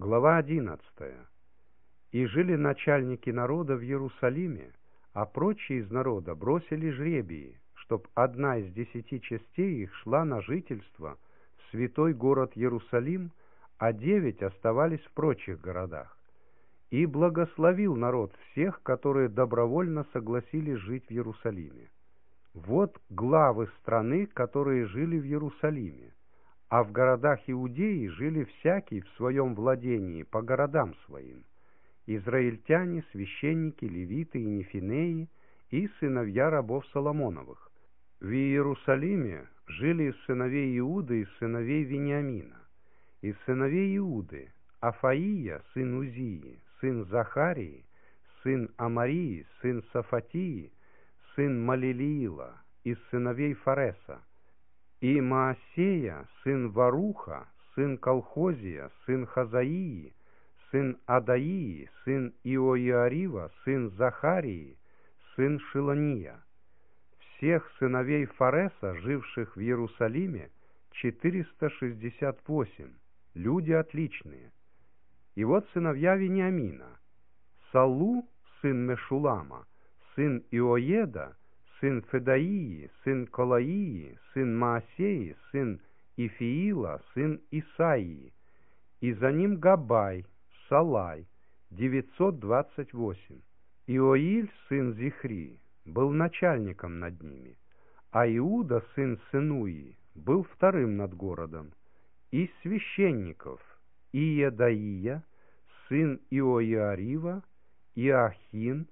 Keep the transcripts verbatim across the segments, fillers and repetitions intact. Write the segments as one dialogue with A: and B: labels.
A: Глава одиннадцатая. «И жили начальники народа в Иерусалиме, а прочие из народа бросили жребии, чтоб одна из десяти частей их шла на жительство в святой город Иерусалим, а девять оставались в прочих городах. И благословил народ всех, которые добровольно согласились жить в Иерусалиме. Вот главы страны, которые жили в Иерусалиме, а в городах Иудеи жили всякий в своем владении по городам своим: израильтяне, священники, левиты и нефинеи, и сыновья рабов Соломоновых. В Иерусалиме жили из сыновей Иуды и сыновей Вениамина. Из сыновей Иуды: Афаия, сын Узии, сын Захарии, сын Амарии, сын Сафатии, сын Малилиила, из сыновей Фареса; и Маасея, сын Варуха, сын Колхозия, сын Хазаии, сын Адаии, сын Иоиарива, сын Захарии, сын Шилония. Всех сыновей Фареса, живших в Иерусалиме, четыреста шестьдесят восемь, люди отличные. И вот сыновья Вениамина: Салу, сын Мешулама, сын Иоеда, сын Федаии, сын Колаии, сын Маасеи, сын Ифиила, сын Исаии, и за ним Габай, Салай, девятьсот двадцать восемь. Иоиль, сын Зихри, был начальником над ними, а Иуда, сын Сенуи, был вторым над городом. Из священников: Иедаия, сын Иоиарива, Иохин,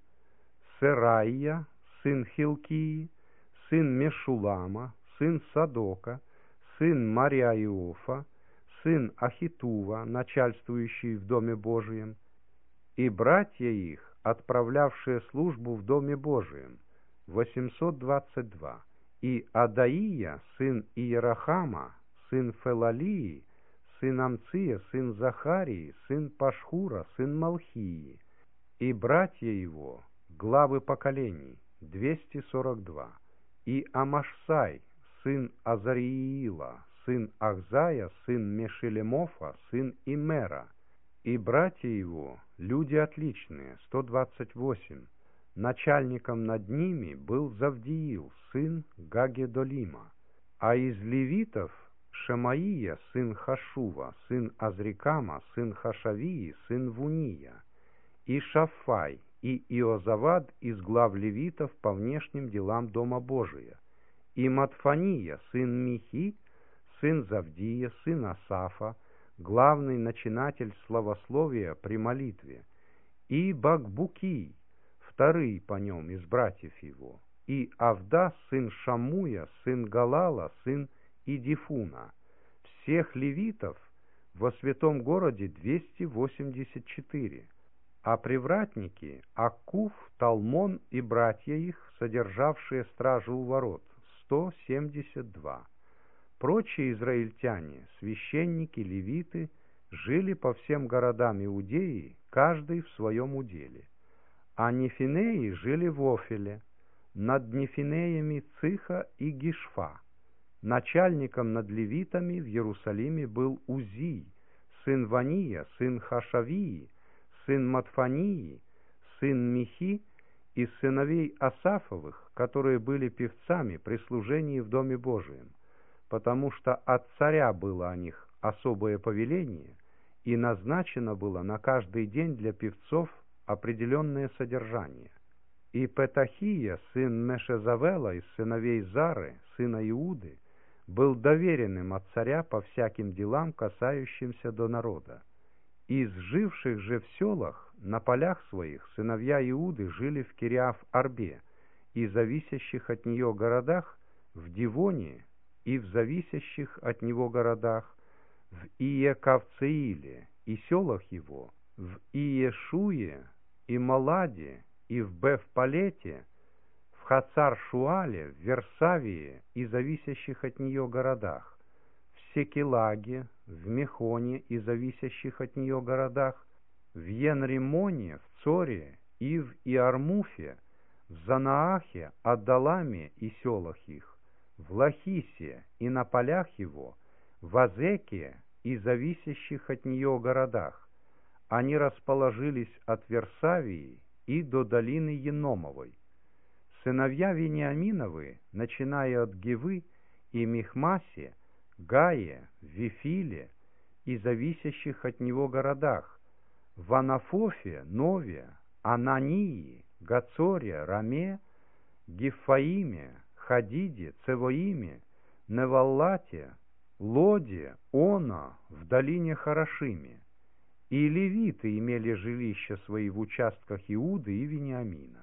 A: Сераия, сын Хилкии, сын Мешулама, сын Садока, сын Мариаиофа, сын Ахитува, начальствующий в Доме Божием, и братья их, отправлявшие службу в Доме Божием, восемьсот двадцать два, и Адаия, сын Иерахама, сын Фелалии, сын Амция, сын Захарии, сын Пашхура, сын Малхии, и братья его, главы поколений, двести сорок два, и Амашсай, сын Азариила, сын Ахзая, сын Мешелемофа, сын Имера, и братья его, люди отличные, сто двадцать восемь. Начальником над ними был Завдиил, сын Гагедолима. А из левитов: Шемаия, сын Хашува, сын Азрикама, сын Хашавии, сын Вуния, и Шаффай, и Иозавад из глав левитов по внешним делам Дома Божия, и Матфания, сын Михи, сын Завдия, сын Асафа, главный начинатель славословия при молитве, и Бакбукий, вторый по нем из братьев его, и Авда, сын Шамуя, сын Галала, сын Идифуна. Всех левитов во святом городе двести восемьдесят четыре, а привратники: Аккуф, Талмон и братья их, содержавшие стражу у ворот, сто семьдесят два. Прочие израильтяне, священники, левиты, жили по всем городам Иудеи, каждый в своем уделе. А нефинеи жили в Офеле, над нефинеями Циха и Гишфа. Начальником над левитами в Иерусалиме был Узий, сын Вания, сын Хашавии, сын Матфании, сын Михи, из сыновей Асафовых, которые были певцами при служении в Доме Божием, потому что от царя было о них особое повеление, и назначено было на каждый день для певцов определенное содержание. И Петахия, сын Мешезавела из сыновей Зары, сына Иуды, был доверенным от царя по всяким делам, касающимся до народа. Из живших же в селах, на полях своих, сыновья Иуды жили в Кириаф-Арбе и зависящих от нее городах, в Дивоне и в зависящих от него городах, в Иекавцеиле и селах его, в Иешуе и Маладе и в Бефпалете, в Хацар-Шуале, в Версавии и зависящих от нее городах, в Секелаге, в Мехоне и зависящих от нее городах, в Енримоне, в Цоре и в Иармуфе, в Занаахе, Аддаламе и селах их, в Лахисе и на полях его, в Азеке и зависящих от нее городах, они расположились от Версавии и до долины Еномовой. Сыновья Вениаминовы, начиная от Гивы и Михмасе, Гае, Вифиле и зависящих от него городах, в Анафофе, Нове, Анании, Гацоре, Раме, Гифаиме, Хадиде, Цевоиме, Неваллате, Лоде, Она, в долине Харашиме. И левиты имели жилища свои в участках Иуды и Вениамина.